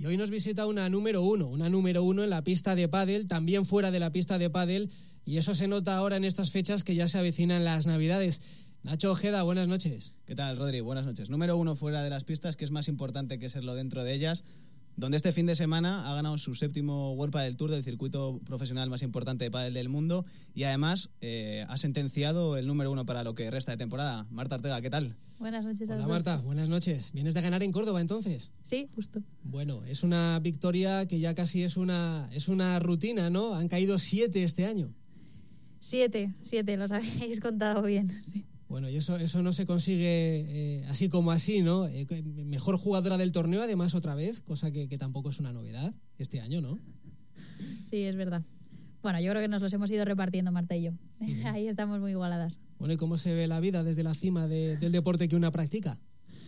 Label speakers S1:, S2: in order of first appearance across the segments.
S1: Y hoy nos visita una número uno en la pista de pádel, también fuera de la pista de pádel, y eso se nota ahora en estas fechas que ya se avecinan las Navidades. Nacho Ojeda, buenas noches.
S2: ¿Qué tal, Rodri? Buenas noches. Número uno fuera de las pistas, que es más importante que serlo dentro de ellas, donde este fin de semana ha ganado su 7º World Padel Tour del circuito profesional más importante de pádel del mundo y además ha sentenciado el número uno para lo que resta de temporada. Marta Ortega, ¿qué tal?
S3: Buenas noches a
S1: Hola
S3: los
S1: Marta,
S3: dos.
S1: buenas noches. ¿Vienes de ganar en Córdoba entonces?
S3: Sí, justo.
S1: Bueno, es una victoria que ya casi es una rutina, ¿no? Han caído 7 este año.
S3: 7, los habéis contado bien, sí.
S1: Bueno, y eso no se consigue así como así, ¿no? Mejor jugadora del torneo, además, otra vez, cosa que tampoco es una novedad este año, ¿no?
S3: Sí, es verdad. Bueno, yo creo que nos los hemos ido repartiendo, Marta y yo. Sí. Ahí estamos muy igualadas.
S1: Bueno, ¿y cómo se ve la vida desde la cima del deporte que una practica?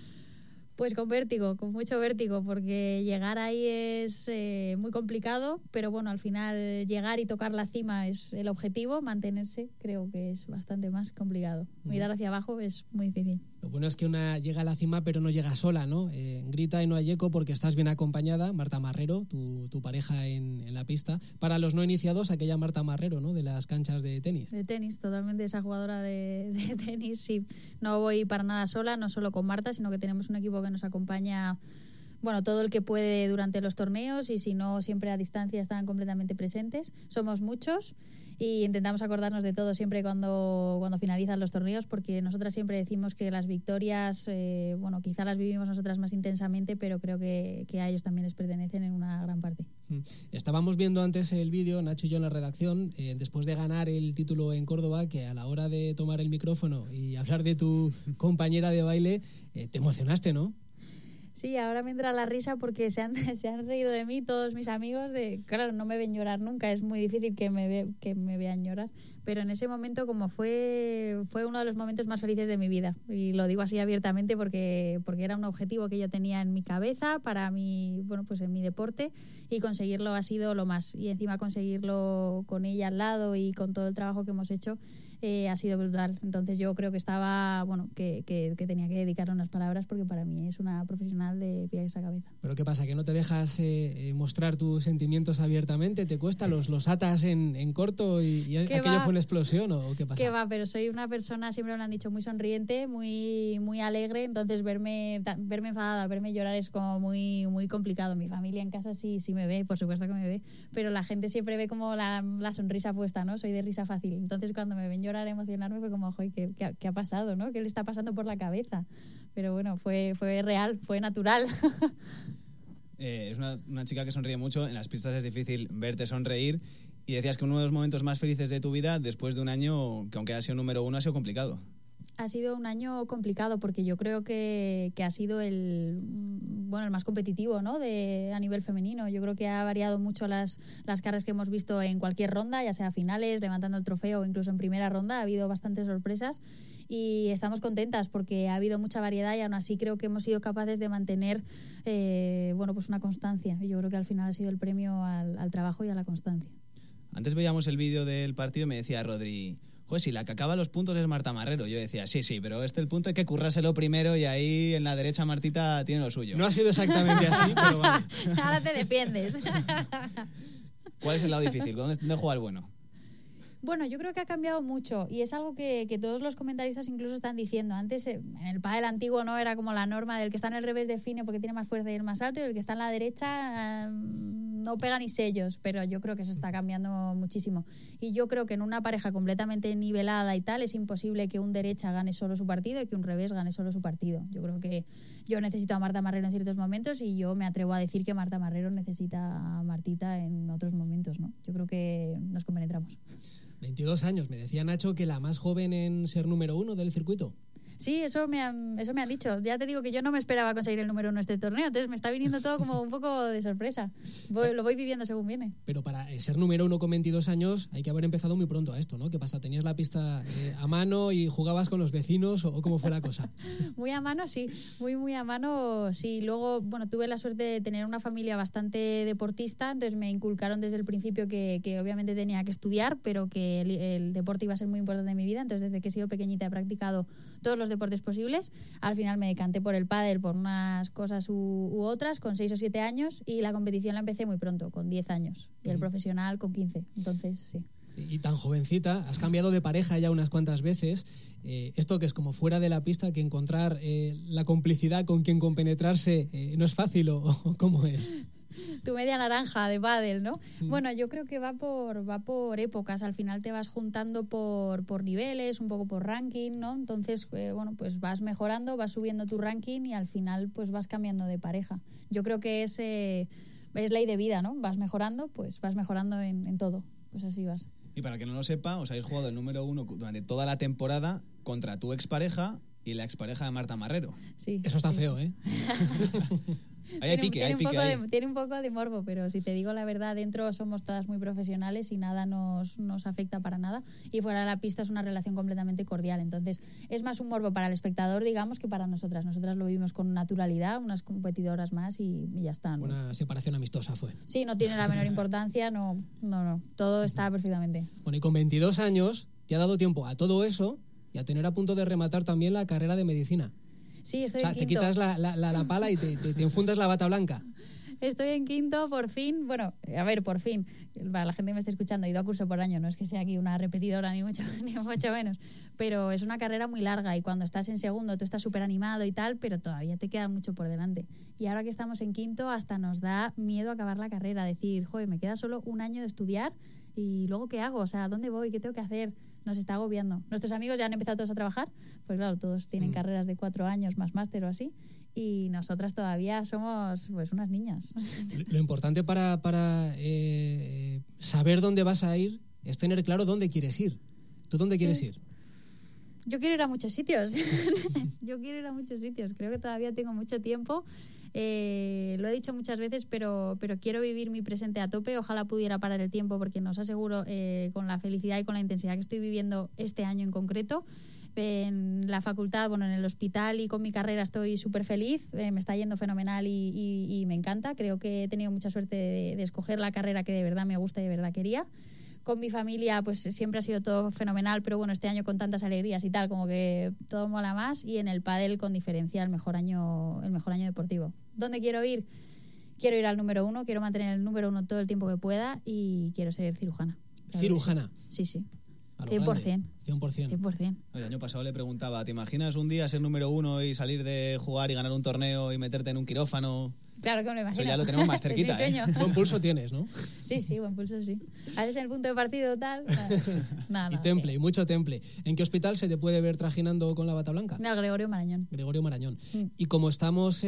S3: Pues con vértigo, con mucho vértigo, porque llegar ahí es muy complicado, pero bueno, al final llegar y tocar la cima es el objetivo, mantenerse creo que es bastante más complicado. Mirar hacia abajo es muy difícil.
S1: Lo bueno es que una llega a la cima pero no llega sola, ¿no? Grita y no hay eco porque estás bien acompañada, Marta Marrero, tu pareja en la pista. Para los no iniciados, aquella Marta Marrero, ¿no? De las canchas de tenis.
S3: De tenis, totalmente esa jugadora de tenis, sí. No voy para nada sola, no solo con Marta, sino que tenemos un equipo que nos acompaña, bueno, todo el que puede durante los torneos y si no, siempre a distancia están completamente presentes. Somos muchos y intentamos acordarnos de todo siempre cuando finalizan los torneos, porque nosotras siempre decimos que las victorias, bueno, quizá las vivimos nosotras más intensamente, pero creo que a ellos también les pertenecen en una gran parte.
S1: Estábamos viendo antes el vídeo, Nacho y yo en la redacción, después de ganar el título en Córdoba, que a la hora de tomar el micrófono y hablar de tu compañera de baile, te emocionaste, ¿no?
S3: Sí, ahora me entra la risa porque se han reído de mí todos mis amigos. Claro, no me ven llorar nunca, es muy difícil que me vean llorar. Pero en ese momento, como fue uno de los momentos más felices de mi vida. Y lo digo así abiertamente porque era un objetivo que yo tenía en mi cabeza para mí, bueno, pues en mi deporte, y conseguirlo ha sido lo más. Y encima conseguirlo con ella al lado y con todo el trabajo que hemos hecho, ha sido brutal. Entonces yo creo que estaba, bueno, que tenía que dedicarle unas palabras porque para mí es una profesional de pies a cabeza.
S1: ¿Pero qué pasa? ¿Que no te dejas mostrar tus sentimientos abiertamente? ¿Te cuesta? ¿Los atas en corto y aquello fue una explosión o qué pasa?
S3: Que va, pero soy una persona, siempre me lo han dicho, muy sonriente, muy, muy alegre, entonces verme enfadada, verme llorar es como muy, muy complicado. Mi familia en casa sí me ve, por supuesto que me ve, pero la gente siempre ve como la sonrisa puesta, ¿no? Soy de risa fácil, entonces cuando me ven llorar, emocionarme, fue como, joder, ¿qué ha pasado, no? ¿Qué le está pasando por la cabeza? Pero bueno, fue real, fue natural.
S2: Es una chica que sonríe mucho, en las pistas es difícil verte sonreír y decías que uno de los momentos más felices de tu vida después de un año que aunque ha sido número uno ha sido complicado.
S3: Ha sido un año complicado porque yo creo que ha sido el más competitivo, ¿no? A nivel femenino. Yo creo que ha variado mucho las caras que hemos visto en cualquier ronda, ya sea finales, levantando el trofeo o incluso en primera ronda. Ha habido bastantes sorpresas y estamos contentas porque ha habido mucha variedad y aún así creo que hemos sido capaces de mantener pues una constancia. Yo creo que al final ha sido el premio al trabajo y a la constancia.
S2: Antes veíamos el vídeo del partido y me decía Rodri, joder, si la que acaba los puntos es Marta Marrero. Yo decía, sí, pero el punto hay que currárselo primero y ahí en la derecha Martita tiene lo suyo.
S1: No ha sido exactamente así, pero vale.
S3: Ahora te defiendes.
S2: ¿Cuál es el lado difícil? ¿Dónde juega el bueno?
S3: Bueno, yo creo que ha cambiado mucho y es algo que todos los comentaristas incluso están diciendo. Antes, en el pádel antiguo, no era como la norma del que está en el revés define porque tiene más fuerza y es más alto, y el que está en la derecha no pega ni sellos, pero yo creo que eso está cambiando muchísimo. Y yo creo que en una pareja completamente nivelada y tal, es imposible que un derecha gane solo su partido y que un revés gane solo su partido. Yo creo que yo necesito a Marta Marrero en ciertos momentos y yo me atrevo a decir que Marta Marrero necesita a Martita en otros momentos, ¿no? Yo creo que nos compenetramos.
S1: 22 años, me decía Nacho que la más joven en ser número uno del circuito.
S3: Sí, eso me han dicho. Ya te digo que yo no me esperaba conseguir el número uno en este torneo, entonces me está viniendo todo como un poco de sorpresa. Lo voy viviendo según viene.
S1: Pero para ser número uno con 22 años hay que haber empezado muy pronto a esto, ¿no? ¿Qué pasa? ¿Tenías la pista a mano y jugabas con los vecinos o cómo fue la cosa?
S3: Muy a mano, sí. Muy a mano, sí. Luego, bueno, tuve la suerte de tener una familia bastante deportista, entonces me inculcaron desde el principio que obviamente tenía que estudiar, pero que el deporte iba a ser muy importante en mi vida. Entonces, desde que he sido pequeñita he practicado todos los deportes posibles. Al final me decanté por el pádel por unas cosas u otras, con 6 o 7 años, y la competición la empecé muy pronto, con 10 años, y el profesional con 15. Entonces, sí.
S1: Y tan jovencita, has cambiado de pareja ya unas cuantas veces. Esto que es como fuera de la pista, que encontrar la complicidad con quien compenetrarse no es fácil, o ¿cómo es?
S3: Tu media naranja de pádel, ¿no? Bueno, yo creo que va por épocas. Al final te vas juntando por niveles, un poco por ranking, ¿no? Entonces, bueno, pues vas mejorando, vas subiendo tu ranking y al final pues vas cambiando de pareja. Yo creo que es ley de vida, ¿no? Vas mejorando, pues vas mejorando en todo. Pues así vas.
S2: Y para el que no lo sepa, os habéis jugado el número 1 durante toda la temporada contra tu expareja y la expareja de Marta Marrero.
S3: Sí.
S1: Eso está feo, ¿eh?
S2: Hay pique.
S3: Tiene un poco de morbo, pero si te digo la verdad, dentro somos todas muy profesionales y nada nos afecta para nada. Y fuera de la pista es una relación completamente cordial. Entonces, es más un morbo para el espectador, digamos, que para nosotras. Nosotras lo vivimos con naturalidad, unas competidoras más y ya está, ¿no?
S1: Una separación amistosa fue.
S3: Sí, no tiene la menor importancia, no. Todo está perfectamente.
S1: Bueno, y con 22 años te ha dado tiempo a todo eso y a tener a punto de rematar también la carrera de medicina.
S3: Sí, estoy
S1: o sea,
S3: en
S1: te
S3: quinto.
S1: quitas la pala y te enfundas la bata blanca.
S3: Estoy en quinto, por fin. Bueno, a ver, por fin. Para la gente que me esté escuchando, he ido a curso por año. No es que sea aquí una repetidora, ni mucho menos. Pero es una carrera muy larga y cuando estás en segundo tú estás súper animado y tal, pero todavía te queda mucho por delante. Y ahora que estamos en quinto, hasta nos da miedo acabar la carrera. Decir, joder, me queda solo un año de estudiar y luego ¿qué hago? O sea, ¿dónde voy? ¿Qué tengo que hacer? Nos está agobiando. Nuestros amigos ya han empezado todos a trabajar, pues claro, todos tienen carreras de 4 años más máster o así, y nosotras todavía somos pues unas niñas.
S1: Lo importante para saber dónde vas a ir es tener claro dónde quieres ir. ¿Tú dónde quieres ir?
S3: Yo quiero ir a muchos sitios. Creo que todavía tengo mucho tiempo. Lo he dicho muchas veces, pero quiero vivir mi presente a tope. Ojalá pudiera parar el tiempo, porque nos aseguro con la felicidad y con la intensidad que estoy viviendo este año en concreto. En la facultad, bueno, en el hospital y con mi carrera estoy súper feliz. Me está yendo fenomenal y me encanta. Creo que he tenido mucha suerte de escoger la carrera que de verdad me gusta y de verdad quería. Con mi familia pues siempre ha sido todo fenomenal, pero bueno, este año con tantas alegrías y tal, como que todo mola más. Y en el pádel, con diferencia, el mejor año deportivo. ¿Dónde quiero ir? Quiero ir al número 1, quiero mantener el número 1 todo el tiempo que pueda y quiero ser cirujana.
S1: ¿Cirujana?
S3: Sí.
S1: 100%.
S3: 100%.
S2: El año pasado le preguntaba, ¿te imaginas un día ser número 1 y salir de jugar y ganar un torneo y meterte en un quirófano?
S3: Claro que me lo imagino.
S2: Eso ya lo tenemos más cerquita.
S3: Es mi sueño.
S1: Buen pulso tienes, ¿no?
S3: Sí, buen pulso, sí. Haces en el punto de partido tal. No,
S1: y temple,
S3: sí.
S1: y mucho temple. ¿En qué hospital se te puede ver trajinando con la bata blanca?
S3: No, Gregorio Marañón.
S1: Y como estamos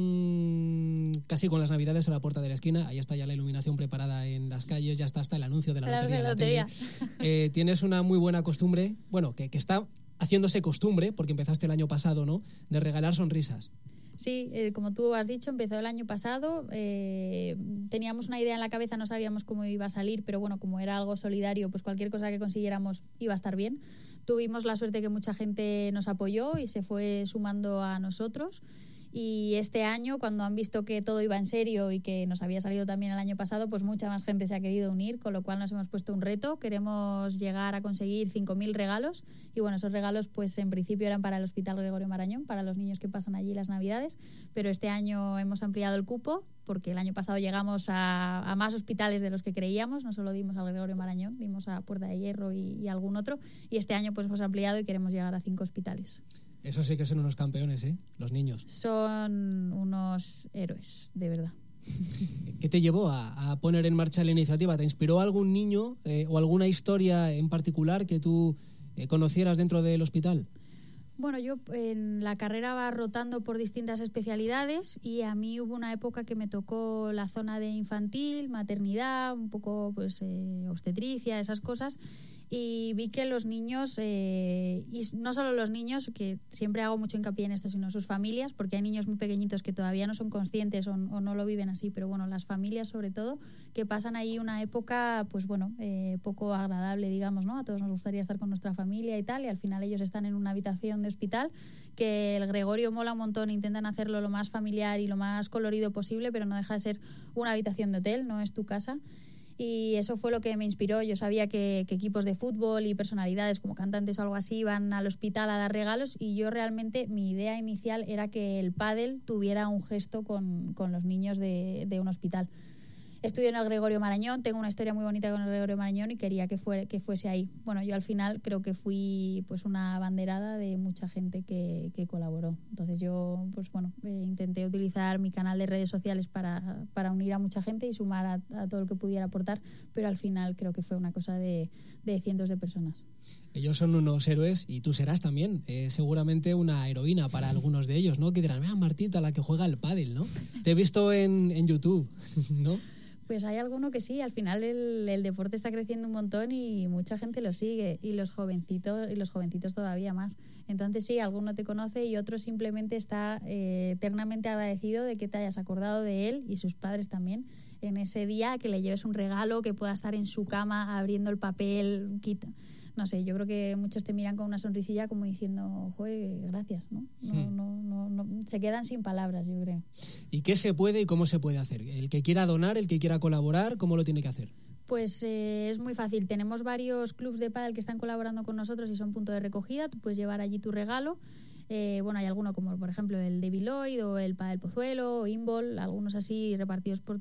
S1: casi con las navidades a la puerta de la esquina, ahí está ya la iluminación preparada en las calles, ya está hasta el anuncio de la lotería. Tienes una muy buena costumbre, bueno, que está haciéndose costumbre, porque empezaste el año pasado, ¿no?, de regalar sonrisas.
S3: Sí, como tú has dicho, empezó el año pasado. Teníamos una idea en la cabeza, no sabíamos cómo iba a salir, pero bueno, como era algo solidario, pues cualquier cosa que consiguiéramos iba a estar bien. Tuvimos la suerte que mucha gente nos apoyó y se fue sumando a nosotros. Y este año, cuando han visto que todo iba en serio y que nos había salido también el año pasado, pues mucha más gente se ha querido unir, con lo cual nos hemos puesto un reto. Queremos llegar a conseguir 5.000 regalos y bueno, esos regalos pues en principio eran para el Hospital Gregorio Marañón, para los niños que pasan allí las Navidades, pero este año hemos ampliado el cupo porque el año pasado llegamos a más hospitales de los que creíamos, no solo dimos al Gregorio Marañón, dimos a Puerta de Hierro y algún otro, y este año pues hemos ampliado y queremos llegar a 5 hospitales.
S1: Eso sí que son unos campeones, ¿eh? Los niños.
S3: Son unos héroes, de verdad.
S1: ¿Qué te llevó a poner en marcha la iniciativa? ¿Te inspiró algún niño o alguna historia en particular que tú conocieras dentro del hospital?
S3: Bueno, yo en la carrera va rotando por distintas especialidades y a mí hubo una época que me tocó la zona de infantil, maternidad, un poco pues obstetricia, esas cosas. Y vi que los niños, y no solo los niños, que siempre hago mucho hincapié en esto, sino sus familias, porque hay niños muy pequeñitos que todavía no son conscientes o no lo viven así, pero bueno, las familias sobre todo, que pasan ahí una época, pues bueno, poco agradable, digamos, ¿no? A todos nos gustaría estar con nuestra familia y tal, y al final ellos están en una habitación de hospital, que el Gregorio mola un montón, intentan hacerlo lo más familiar y lo más colorido posible, pero no deja de ser una habitación de hotel, no es tu casa. Y eso fue lo que me inspiró. Yo sabía que equipos de fútbol y personalidades como cantantes o algo así iban al hospital a dar regalos, y yo realmente, mi idea inicial era que el pádel tuviera un gesto con los niños de un hospital. Estudio en el Gregorio Marañón, tengo una historia muy bonita con el Gregorio Marañón y quería que fuese ahí. Bueno, yo al final creo que fui pues una abanderada de mucha gente que colaboró. Entonces yo pues bueno, intenté utilizar mi canal de redes sociales para unir a mucha gente y sumar a todo lo que pudiera aportar, pero al final creo que fue una cosa de cientos de personas.
S1: Ellos son unos héroes y tú serás también seguramente una heroína para algunos de ellos, ¿no? Que dirán, mira, Martita, la que juega al pádel, ¿no? Te he visto en YouTube, ¿no?
S3: Pues hay alguno que sí, al final el deporte está creciendo un montón y mucha gente lo sigue, y los jovencitos todavía más. Entonces sí, alguno te conoce y otro simplemente está eternamente agradecido de que te hayas acordado de él, y sus padres también, en ese día, que le lleves un regalo, que pueda estar en su cama abriendo el papel, no sé, yo creo que muchos te miran con una sonrisilla como diciendo, joder, gracias, ¿no? No, se quedan sin palabras, yo creo.
S1: ¿Y qué se puede y cómo se puede hacer? El que quiera donar, el que quiera colaborar, ¿cómo lo tiene que hacer?
S3: Pues es muy fácil. Tenemos varios clubs de pádel que están colaborando con nosotros y son punto de recogida. Tú puedes llevar allí tu regalo. Bueno, hay algunos como por ejemplo el de Biloid o el Pádel Pozuelo o Imbol, algunos así repartidos por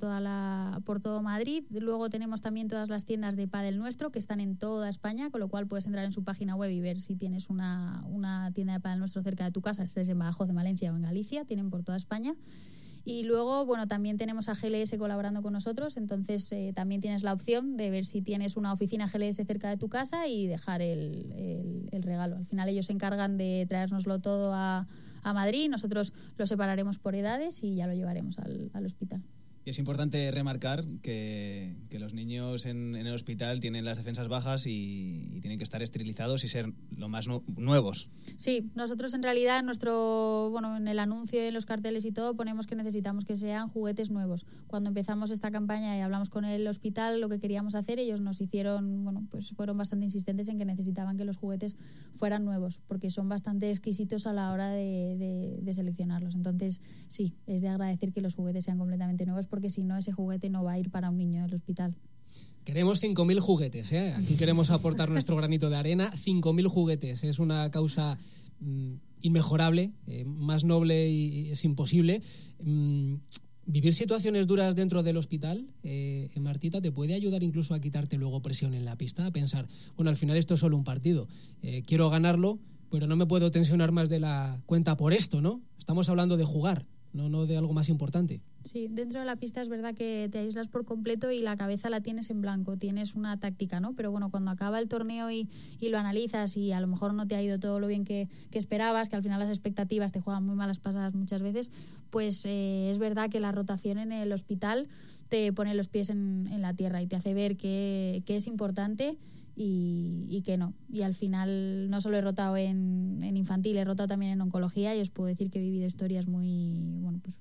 S3: todo Madrid. Luego tenemos también todas las tiendas de pádel nuestro que están en toda España, con lo cual puedes entrar en su página web y ver si tienes una tienda de pádel nuestro cerca de tu casa, estés en Badajoz, en Valencia o en Galicia, tienen por toda España. Y luego, bueno, también tenemos a GLS colaborando con nosotros, entonces también tienes la opción de ver si tienes una oficina GLS cerca de tu casa y dejar el regalo. Al final ellos se encargan de traérnoslo todo a Madrid, nosotros lo separaremos por edades y ya lo llevaremos al hospital.
S2: Y es importante remarcar que los niños en el hospital tienen las defensas bajas y tienen que estar esterilizados y ser lo más nuevos.
S3: Sí, nosotros en realidad en el anuncio, en los carteles y todo, ponemos que necesitamos que sean juguetes nuevos. Cuando empezamos esta campaña y hablamos con el hospital lo que queríamos hacer, ellos nos fueron bastante insistentes en que necesitaban que los juguetes fueran nuevos, porque son bastante exquisitos a la hora de seleccionarlos. Entonces, sí, es de agradecer que los juguetes sean completamente nuevos, porque si no, ese juguete no va a ir para un niño del hospital.
S1: Queremos 5.000 juguetes, ¿eh? Aquí queremos aportar nuestro granito de arena. 5.000 juguetes. Es una causa inmejorable, más noble y es imposible. Vivir situaciones duras dentro del hospital, Martita, te puede ayudar incluso a quitarte luego presión en la pista, a pensar, bueno, al final esto es solo un partido. Quiero ganarlo, pero no me puedo tensionar más de la cuenta por esto, ¿no? Estamos hablando de jugar, no de algo más importante.
S3: Sí, dentro de la pista es verdad que te aíslas por completo y la cabeza la tienes en blanco, tienes una táctica, ¿no? Pero bueno, cuando acaba el torneo y lo analizas y a lo mejor no te ha ido todo lo bien que esperabas, que al final las expectativas te juegan muy malas pasadas muchas veces, pues es verdad que la rotación en el hospital te pone los pies en la tierra y te hace ver que es importante y que no. Y al final no solo he rotado en infantil, he rotado también en oncología y os puedo decir que he vivido historias muy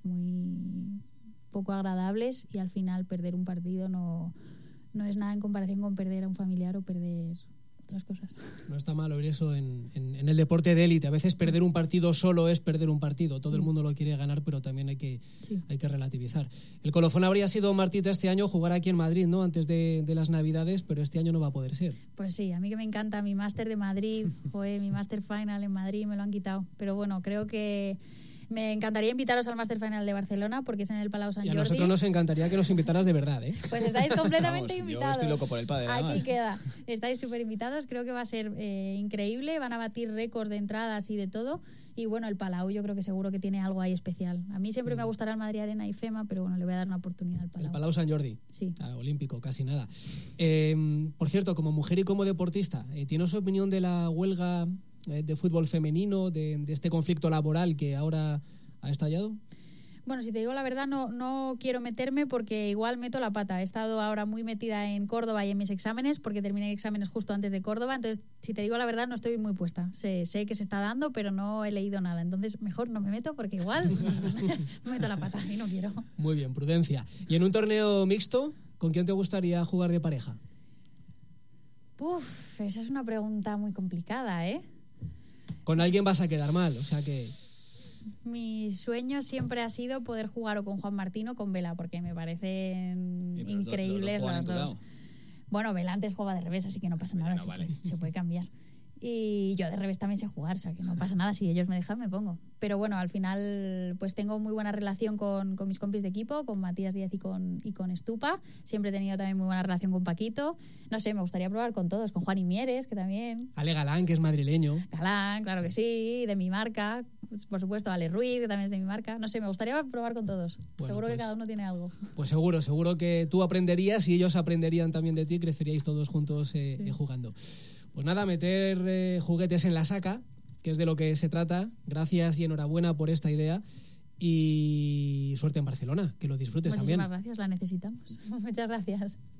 S3: poco agradables, y al final perder un partido no es nada en comparación con perder a un familiar o perder otras cosas.
S1: No está mal oír eso en el deporte de élite. A veces perder un partido solo es perder un partido. Todo el mundo lo quiere ganar, pero también hay que relativizar. El colofón habría sido, Martita, este año jugar aquí en Madrid, ¿no? Antes de las Navidades, pero este año no va a poder ser.
S3: Pues sí, a mí que me encanta mi máster de Madrid, mi máster final en Madrid me lo han quitado. Pero bueno, creo que me encantaría invitaros al Master Final de Barcelona, porque es en el Palau Sant Jordi.
S1: Y a nosotros nos encantaría que nos invitaras de verdad, ¿eh?
S3: Pues estáis completamente invitados.
S2: Yo estoy loco por el pádel.
S3: Aquí queda. Estáis súper invitados. Creo que va a ser increíble. Van a batir récords de entradas y de todo. Y bueno, el Palau yo creo que seguro que tiene algo ahí especial. A mí siempre me gustará el Madrid Arena y FEMA, pero bueno, le voy a dar una oportunidad al Palau.
S1: El Palau Sant Jordi.
S3: Sí.
S1: Olímpico, casi nada. Por cierto, como mujer y como deportista, ¿tienes opinión de la huelga de fútbol femenino, de este conflicto laboral que ahora ha estallado?
S3: Bueno, si te digo la verdad, no quiero meterme porque igual meto la pata. He estado ahora muy metida en Córdoba y en mis exámenes, porque terminé exámenes justo antes de Córdoba. Entonces, si te digo la verdad, no estoy muy puesta. Sé que se está dando, pero no he leído nada. Entonces, mejor no me meto porque igual meto la pata y no quiero.
S1: Muy bien, prudencia. ¿Y en un torneo mixto, con quién te gustaría jugar de pareja?
S3: Esa es una pregunta muy complicada, ¿eh?
S1: Con alguien vas a quedar mal, o sea que...
S3: Mi sueño siempre ha sido poder jugar o con Juan Martín o con Vela, porque me parecen increíbles
S2: juegan
S3: los
S2: en tu
S3: dos.
S2: lado.
S3: Bueno, Belantes juega de revés, así que no pasa nada,
S2: Bueno, vale.
S3: se puede cambiar. Y yo de revés también sé jugar, o sea que no pasa nada, si ellos me dejan me pongo. Pero bueno, al final pues tengo muy buena relación con mis compis de equipo, con Matías Díaz y con Estupa. Siempre he tenido también muy buena relación con Paquito. No sé, me gustaría probar con todos, con Juan y Mieres, que también.
S1: Ale Galán, que es madrileño.
S3: Galán, claro que sí, de mi marca. Pues, por supuesto, Ale Ruiz, que también es de mi marca. No sé, me gustaría probar con todos.
S1: Bueno,
S3: Seguro
S1: pues,
S3: que cada uno tiene algo.
S1: Pues seguro que tú aprenderías y ellos aprenderían también de ti, creceríais todos juntos jugando. Pues nada, meter juguetes en la saca, que es de lo que se trata. Gracias y enhorabuena por esta idea. Y suerte en Barcelona, que lo disfrutes también.
S3: Muchísimas gracias, la necesitamos. Muchas gracias.